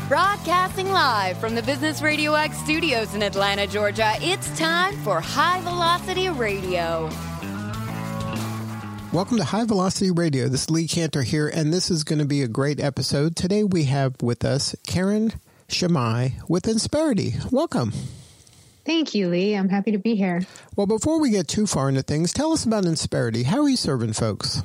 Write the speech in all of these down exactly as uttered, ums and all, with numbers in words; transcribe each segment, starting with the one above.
Broadcasting live from the Business Radio X studios in Atlanta, Georgia, it's time for High Velocity Radio. Welcome to High Velocity Radio. This is Lee Cantor here, and this is going to be a great episode. Today we have with us Karen Shimai with Insperity. Welcome. Thank you, Lee. I'm happy to be here. Well, before we get too far into things, tell us about Insperity. How are you serving folks?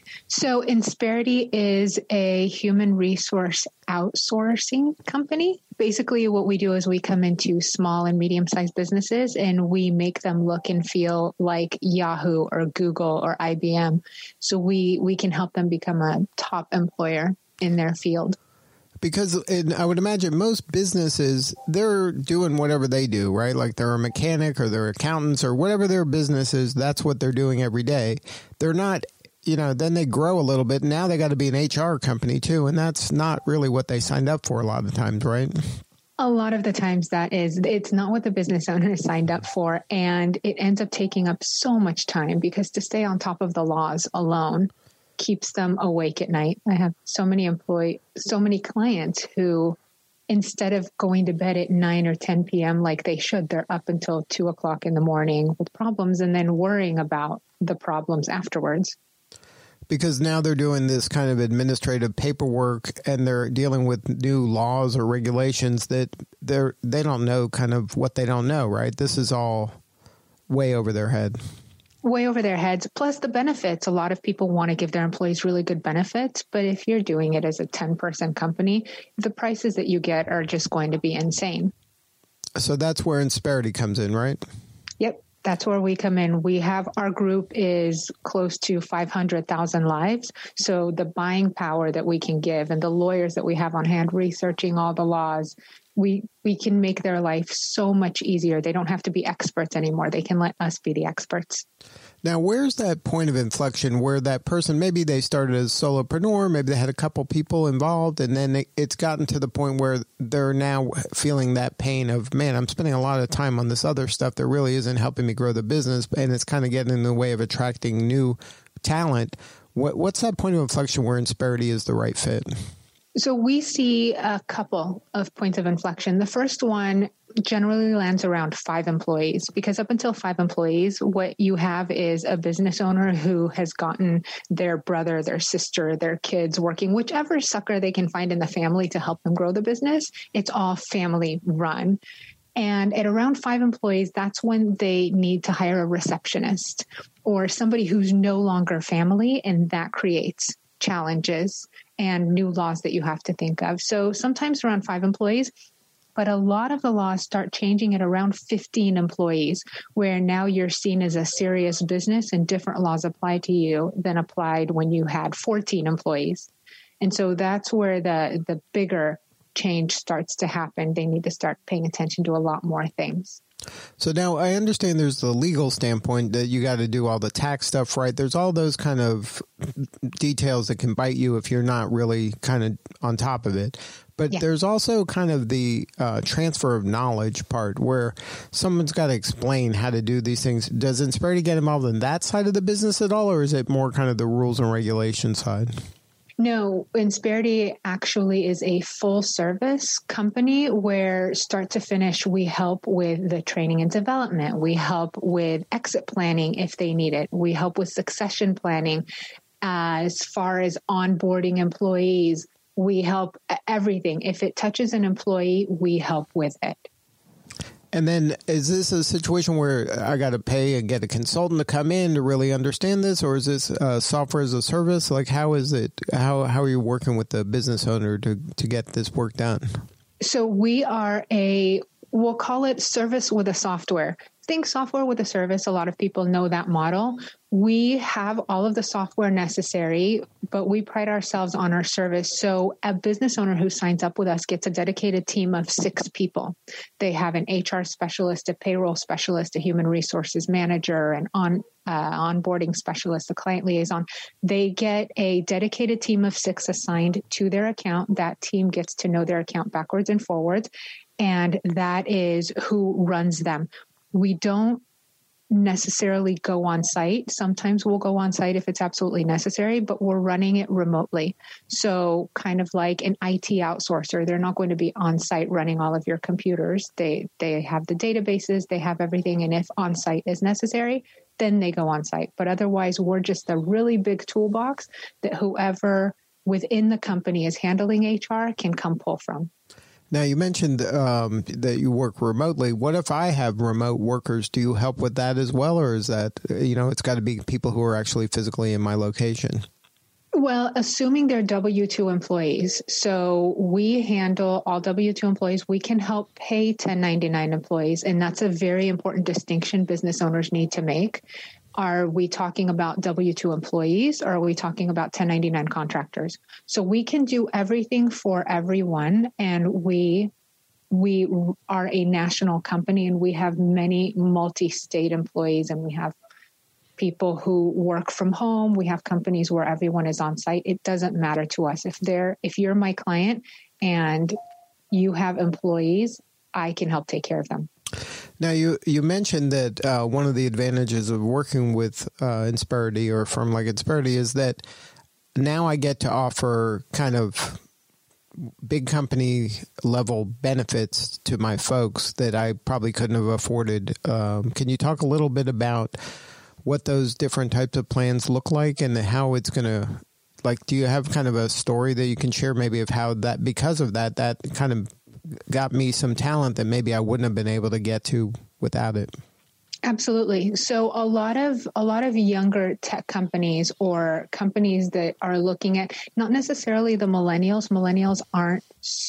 So Insperity is a human resource outsourcing company. Basically, what we do is we come into small and medium-sized businesses and we make them look and feel like Yahoo or Google or I B M. So we, we can help them become a top employer in their field. Because in, I would imagine most businesses, they're doing whatever they do, right? Like they're a mechanic or they're accountants or whatever their business is, that's what they're doing every day. They're not, you know, then they grow a little bit. Now they got to be an H R company too. And that's not really what they signed up for a lot of times, right? A lot of the times that is, it's not what the business owner signed up for. And it ends up taking up so much time because to stay on top of the laws alone keeps them awake at night. I have so many employee, so many clients who, instead of going to bed at nine or ten p.m. like they should, they're up until two o'clock in the morning with problems and then worrying about the problems afterwards. Because now they're doing this kind of administrative paperwork and they're dealing with new laws or regulations that they're, they don't know kind of what they don't know, right? This is all way over their head. Way over their heads, plus the benefits. A lot of people want to give their employees really good benefits, but if you're doing it as a ten-person company, the prices that you get are just going to be insane. So that's where Insperity comes in, right? Yep, that's where we come in. We have, our group is close to five hundred thousand lives, so the buying power that we can give and the lawyers that we have on hand researching all the laws, we we can make their life so much easier. They don't have to be experts anymore. They can let us be the experts. Now, where's that point of inflection where that person, maybe they started as a solopreneur, maybe they had a couple people involved, and then it's gotten to the point where they're now feeling that pain of, man, I'm spending a lot of time on this other stuff that really isn't helping me grow the business, and it's kind of getting in the way of attracting new talent. What, what's that point of inflection where Insperity is the right fit? So we see a couple of points of inflection. The first one generally lands around five employees, because up until five employees, what you have is a business owner who has gotten their brother, their sister, their kids working, whichever sucker they can find in the family to help them grow the business. It's all family run. And at around five employees, that's when they need to hire a receptionist or somebody who's no longer family, and that creates challenges and new laws that you have to think of. So sometimes around five employees, but a lot of the laws start changing at around fifteen employees, where now you're seen as a serious business and different laws apply to you than applied when you had fourteen employees. And so that's where the, the bigger change starts to happen. They need to start paying attention to a lot more things. So now I understand there's the legal standpoint that you got to do all the tax stuff right. There's all those kind of details that can bite you if you're not really kind of on top of it. But yeah. There's also kind of the uh, transfer of knowledge part where someone's got to explain how to do these things. Does Insperity get involved in that side of the business at all, or is it more kind of the rules and regulation side? No, Insperity actually is a full service company where start to finish, we help with the training and development. We help with exit planning if they need it. We help with succession planning. Uh, as far as onboarding employees, we help everything. If it touches an employee, we help with it. And then is this a situation where I got to pay and get a consultant to come in to really understand this, or is this uh, software as a service? Like, how is it? How how are you working with the business owner to, to get this work done? So we are a, we'll call it service with a software. Think software with a service. A lot of people know that model. We have all of the software necessary, but we pride ourselves on our service. So a business owner who signs up with us gets a dedicated team of six people. They have an H R specialist, a payroll specialist, a human resources manager, an on uh, onboarding specialist, a client liaison. They get a dedicated team of six assigned to their account. That team gets to know their account backwards and forwards, and that is who runs them. We don't necessarily go on site. Sometimes we'll go on site if it's absolutely necessary, but we're running it remotely. So kind of like an I T outsourcer, they're not going to be on site running all of your computers. They they have the databases, they have everything. And if on site is necessary, then they go on site. But otherwise, we're just a really big toolbox that whoever within the company is handling H R can come pull from. Now, you mentioned um, that you work remotely. What if I have remote workers? Do you help with that as well? Or is that, you know, it's got to be people who are actually physically in my location? Well, assuming they're W two employees. So we handle all W two employees. We can help pay ten ninety-nine employees. And that's a very important distinction business owners need to make. Are we talking about W two employees or are we talking about ten ninety-nine contractors? So we can do everything for everyone. And we we are a national company and we have many multi-state employees and we have people who work from home. We have companies where everyone is on site. It doesn't matter to us. If they're if you're my client and you have employees, I can help take care of them. Now, you, you mentioned that uh, one of the advantages of working with uh, Insperity or a firm like Insperity is that now I get to offer kind of big company level benefits to my folks that I probably couldn't have afforded. Um, can you talk a little bit about what those different types of plans look like and how it's going to, like, do you have kind of a story that you can share maybe of how that, because of that, that kind of got me some talent that maybe I wouldn't have been able to get to without it? Absolutely. So a lot of a lot of younger tech companies or companies that are looking at not necessarily the millennials. Millennials aren't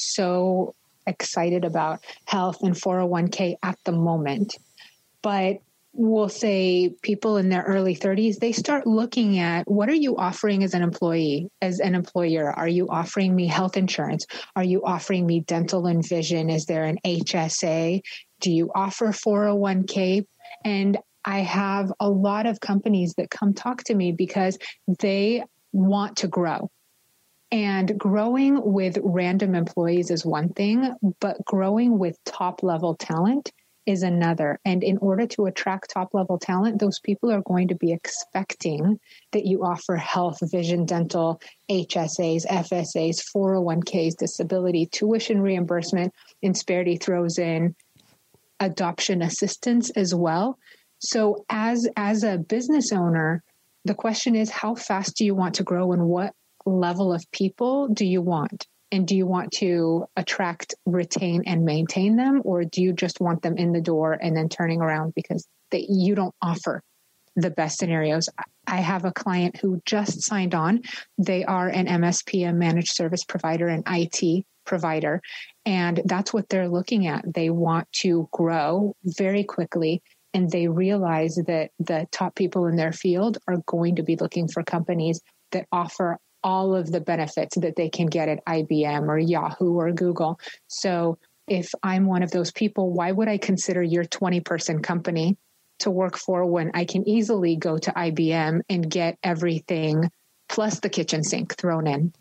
so excited about health and four oh one k at the moment, but we'll say people in their early thirties, they start looking at what are you offering as an employee, as an employer? Are you offering me health insurance? Are you offering me dental and vision? Is there an H S A? Do you offer four oh one k? And I have a lot of companies that come talk to me because they want to grow. And growing with random employees is one thing, but growing with top level talent is another. And in order to attract top level talent, those people are going to be expecting that you offer health, vision, dental, H S As, F S As, four oh one k's, disability, tuition reimbursement. Insperity throws in adoption assistance as well. So as, as a business owner, the question is, how fast do you want to grow and what level of people do you want? And do you want to attract, retain, and maintain them? Or do you just want them in the door and then turning around because they, you don't offer the best scenarios? I have a client who just signed on. They are an M S P, a managed service provider, an I T provider. And that's what they're looking at. They want to grow very quickly. And they realize that the top people in their field are going to be looking for companies that offer all of the benefits that they can get at I B M or Yahoo or Google. So if I'm one of those people, why would I consider your twenty person company to work for when I can easily go to I B M and get everything plus the kitchen sink thrown in?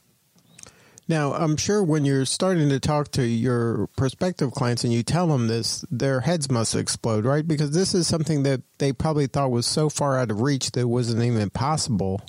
Now, I'm sure when you're starting to talk to your prospective clients and you tell them this, their heads must explode, right? Because this is something that they probably thought was so far out of reach that it wasn't even possible.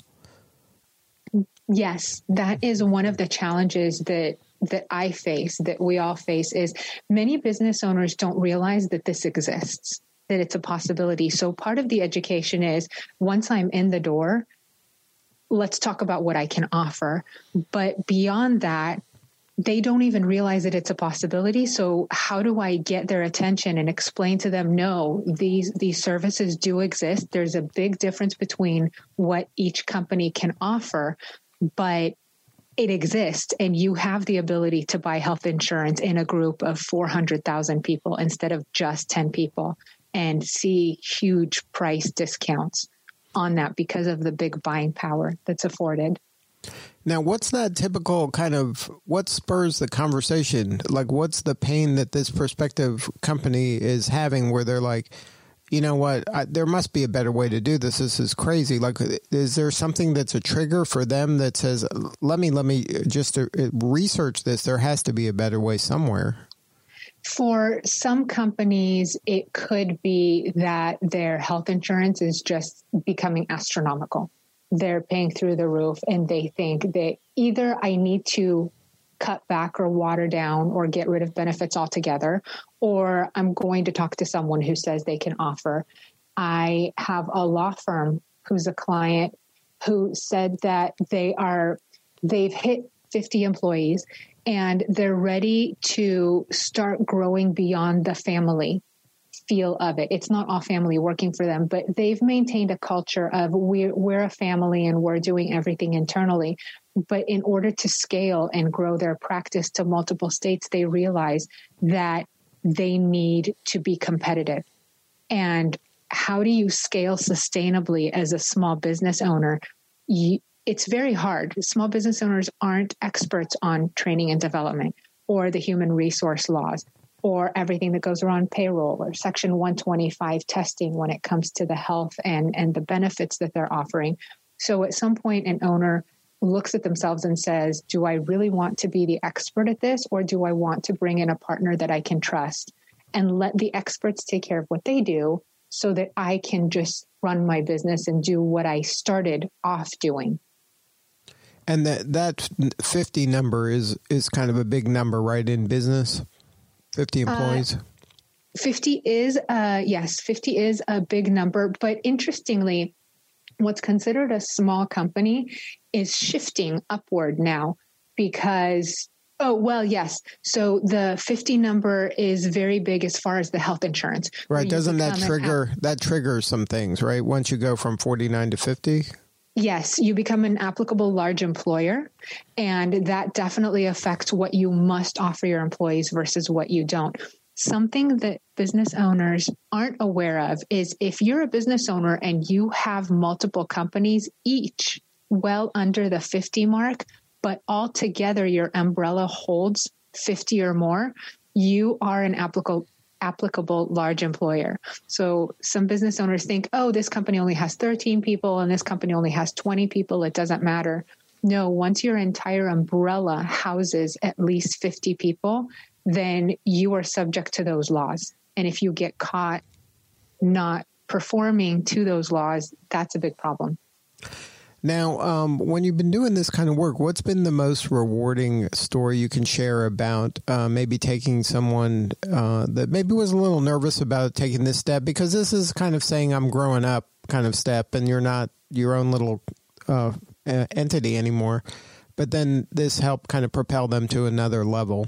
Yes, that is one of the challenges that that I face, that we all face, is many business owners don't realize that this exists, that it's a possibility. So part of the education is once I'm in the door, let's talk about what I can offer. But beyond that, they don't even realize that it's a possibility. So how do I get their attention and explain to them, no, these, these services do exist. There's a big difference between what each company can offer, but it exists, and you have the ability to buy health insurance in a group of four hundred thousand people instead of just ten people and see huge price discounts on that because of the big buying power that's afforded. Now, what's that typical kind of, what spurs the conversation? Like, what's the pain that this prospective company is having where they're like, you know what, I, there must be a better way to do this. This is crazy. Like, is there something that's a trigger for them that says, let me, let me just research this. There has to be a better way somewhere. For some companies, it could be that their health insurance is just becoming astronomical. They're paying through the roof, and they think that either I need to cut back or water down or get rid of benefits altogether, or I'm going to talk to someone who says they can offer. I have a law firm who's a client who said that they are, they've hit fifty employees and they're ready to start growing beyond the family feel of it. It's not all family working for them, but they've maintained a culture of we're, we're a family and we're doing everything internally. But in order to scale and grow their practice to multiple states, they realize that they need to be competitive. And how do you scale sustainably as a small business owner? You, it's very hard. Small business owners aren't experts on training and development or the human resource laws or everything that goes around payroll or Section one twenty-five testing when it comes to the health and, and the benefits that they're offering. So at some point, an owner looks at themselves and says, do I really want to be the expert at this, or do I want to bring in a partner that I can trust and let the experts take care of what they do so that I can just run my business and do what I started off doing? And that that fifty number is, is kind of a big number, right, in business? fifty employees? Uh, fifty is, uh, yes, fifty is a big number. But interestingly, what's considered a small company is shifting upward now because, oh, well, yes. So the fifty number is very big as far as the health insurance. Right. Doesn't that trigger, app- that triggers some things, right? Once you go from forty-nine to fifty? Yes, you become an applicable large employer, and that definitely affects what you must offer your employees versus what you don't. Something that business owners aren't aware of is if you're a business owner and you have multiple companies, each well under the fifty mark, but altogether your umbrella holds fifty or more, you are an applicable applicable large employer. So some business owners think, oh, this company only has thirteen people and this company only has twenty people. It doesn't matter. No, once your entire umbrella houses at least fifty people, then you are subject to those laws. And if you get caught not performing to those laws, that's a big problem. Now, um, when you've been doing this kind of work, what's been the most rewarding story you can share about uh, maybe taking someone uh, that maybe was a little nervous about taking this step? Because this is kind of saying I'm growing up kind of step, and you're not your own little uh, entity anymore. But then this helped kind of propel them to another level.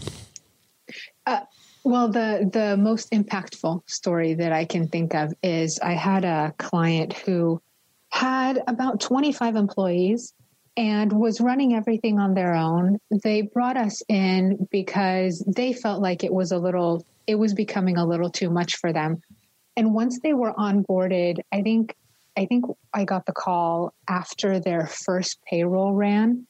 Uh, well, the, the most impactful story that I can think of is I had a client who had about twenty-five employees and was running everything on their own. They brought us in because they felt like it was a little, it was becoming a little too much for them. And once they were onboarded, I think, I think I got the call after their first payroll ran.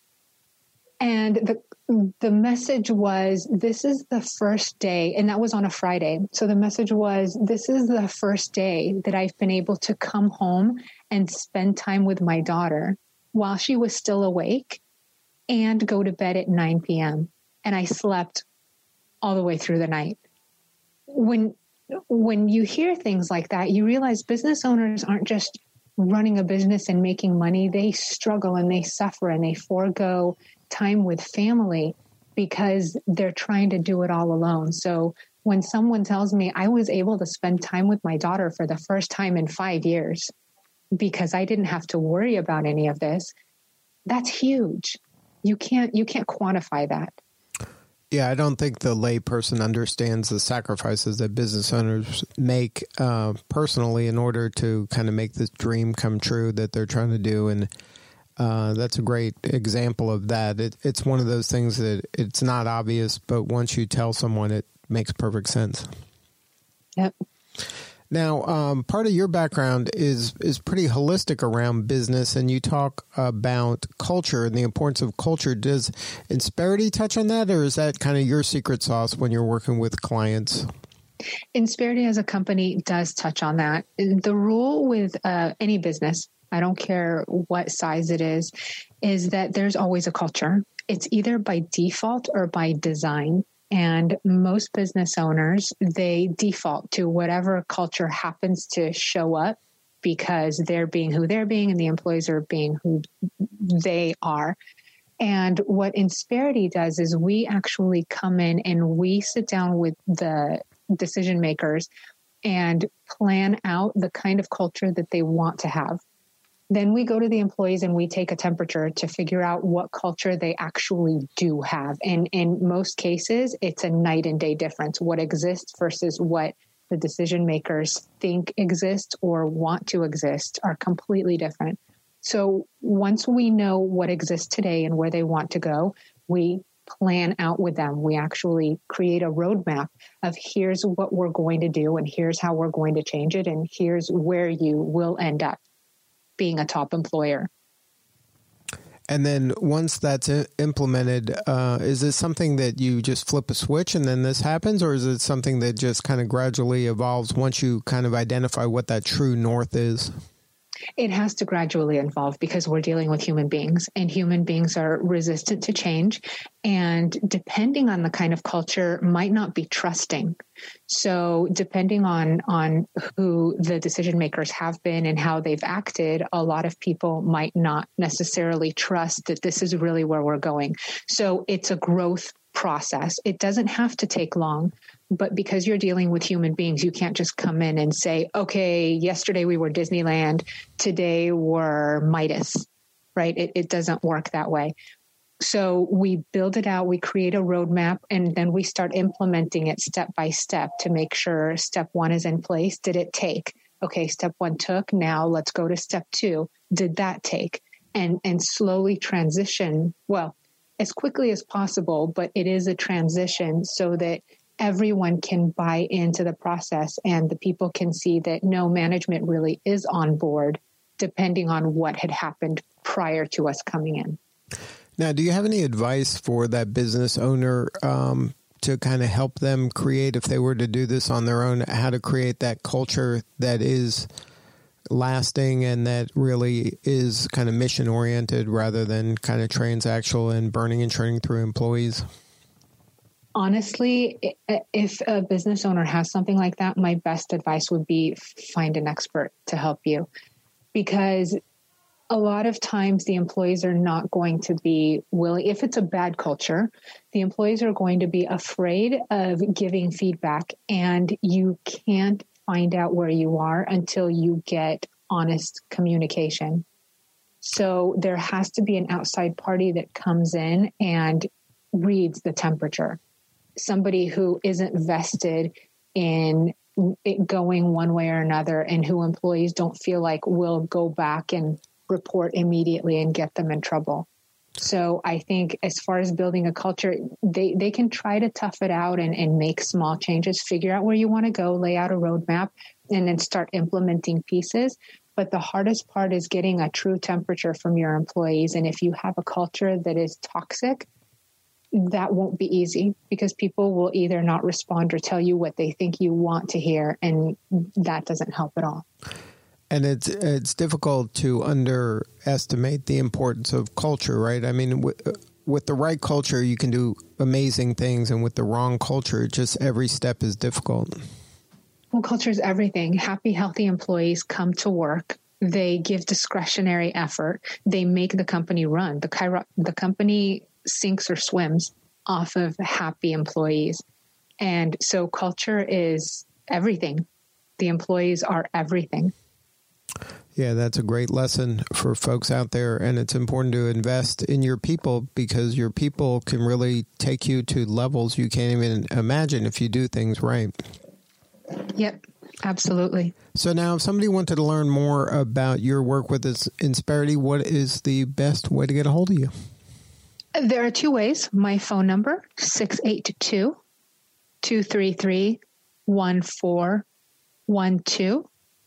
And the the message was, this is the first day, and that was on a Friday. So the message was, this is the first day that I've been able to come home and spend time with my daughter while she was still awake and go to bed at nine p.m. And I slept all the way through the night. When, when you hear things like that, you realize business owners aren't just running a business and making money. They struggle and they suffer and they forego time with family because they're trying to do it all alone. So when someone tells me I was able to spend time with my daughter for the first time in five years because I didn't have to worry about any of this, that's huge. You can't, you can't quantify that. Yeah, I don't think the lay person understands the sacrifices that business owners make uh, personally in order to kind of make this dream come true that they're trying to do. And Uh, that's a great example of that. It, it's one of those things that it's not obvious, but once you tell someone, it makes perfect sense. Yep. Now, um, part of your background is is pretty holistic around business, and you talk about culture and the importance of culture. Does Insperity touch on that, or is that kind of your secret sauce when you're working with clients? Insperity as a company does touch on that. The rule with uh, any business, I don't care what size it is, is that there's always a culture. It's either by default or by design. And most business owners, they default to whatever culture happens to show up because they're being who they're being and the employees are being who they are. And what Insperity does is we actually come in and we sit down with the decision makers and plan out the kind of culture that they want to have. Then we go to the employees and we take a temperature to figure out what culture they actually do have. And in most cases, it's a night and day difference. What exists versus what the decision makers think exists or want to exist are completely different. So once we know what exists today and where they want to go, we plan out with them. We actually create a roadmap of here's what we're going to do and here's how we're going to change it and here's where you will end up being a top employer. And then once that's implemented, uh, is this something that you just flip a switch and then this happens, or is it something that just kind of gradually evolves once you kind of identify what that true north is? It has to gradually evolve because we're dealing with human beings and human beings are resistant to change. And depending on the kind of culture might not be trusting. So depending on, on who the decision makers have been and how they've acted, a lot of people might not necessarily trust that this is really where we're going. So it's a growth process. It doesn't have to take long. But because you're dealing with human beings, you can't just come in and say, okay, yesterday we were Disneyland, today we're Midas, right? It, it doesn't work that way. So we build it out, we create a roadmap, and then we start implementing it step by step to make sure step one is in place. Did it take? Okay, step one took. Now let's go to step two. Did that take? And, and slowly transition, well, as quickly as possible, but it is a transition so that everyone can buy into the process and the people can see that no, management really is on board depending on what had happened prior to us coming in. Now, do you have any advice for that business owner um, to kind of help them create, if they were to do this on their own, how to create that culture that is lasting and that really is kind of mission oriented rather than kind of transactional and burning and churning through employees? Honestly, if a business owner has something like that, my best advice would be find an expert to help you, because a lot of times the employees are not going to be willing. If it's a bad culture, the employees are going to be afraid of giving feedback, and you can't find out where you are until you get honest communication. So there has to be an outside party that comes in and reads the temperature. Somebody who isn't vested in it going one way or another and who employees don't feel like will go back and report immediately and get them in trouble. So I think as far as building a culture, they, they can try to tough it out and, and make small changes, figure out where you want to go, lay out a roadmap, and then start implementing pieces. But the hardest part is getting a true temperature from your employees. And if you have a culture that is toxic, that won't be easy because people will either not respond or tell you what they think you want to hear. And that doesn't help at all. And it's it's difficult to underestimate the importance of culture, right? I mean, with, with the right culture, you can do amazing things. And with the wrong culture, just every step is difficult. Well, culture is everything. Happy, healthy employees come to work. They give discretionary effort. They make the company run. The, chiro- the company sinks or swims off of happy employees. And so culture is everything. The employees are everything. Yeah, that's a great lesson for folks out there. And it's important to invest in your people because your people can really take you to levels you can't even imagine if you do things right. Yep, absolutely. So now if somebody wanted to learn more about your work with Insperity, what is the best way to get a hold of you? There are two ways. My phone number, six eight two, two three three, one four one two.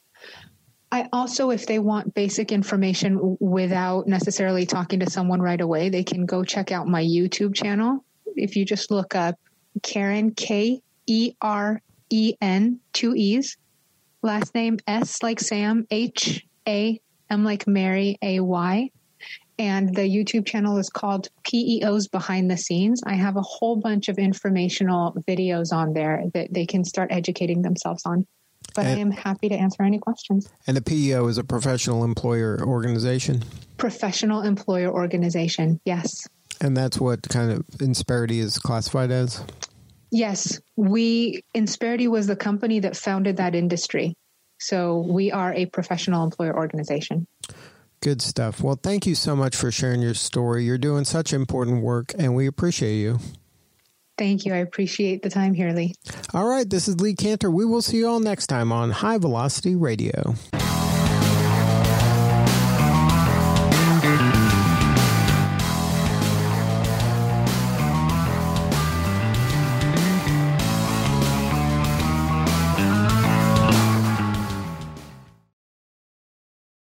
I also, if they want basic information without necessarily talking to someone right away, they can go check out my YouTube channel. If you just look up Keren, K E R E N, two E's, last name S like Sam, H A M like Mary, A Y. And the YouTube channel is called P E Os Behind the Scenes. I have a whole bunch of informational videos on there that they can start educating themselves on. But and, I am happy to answer any questions. And the P E O is a professional employer organization? Professional employer organization, yes. And that's what kind of Insperity is classified as? Yes. We, Insperity was the company that founded that industry. So we are a professional employer organization. Good stuff. Well, thank you so much for sharing your story. You're doing such important work, and we appreciate you. Thank you. I appreciate the time here, Lee. All right. This is Lee Cantor. We will see you all next time on High Velocity Radio.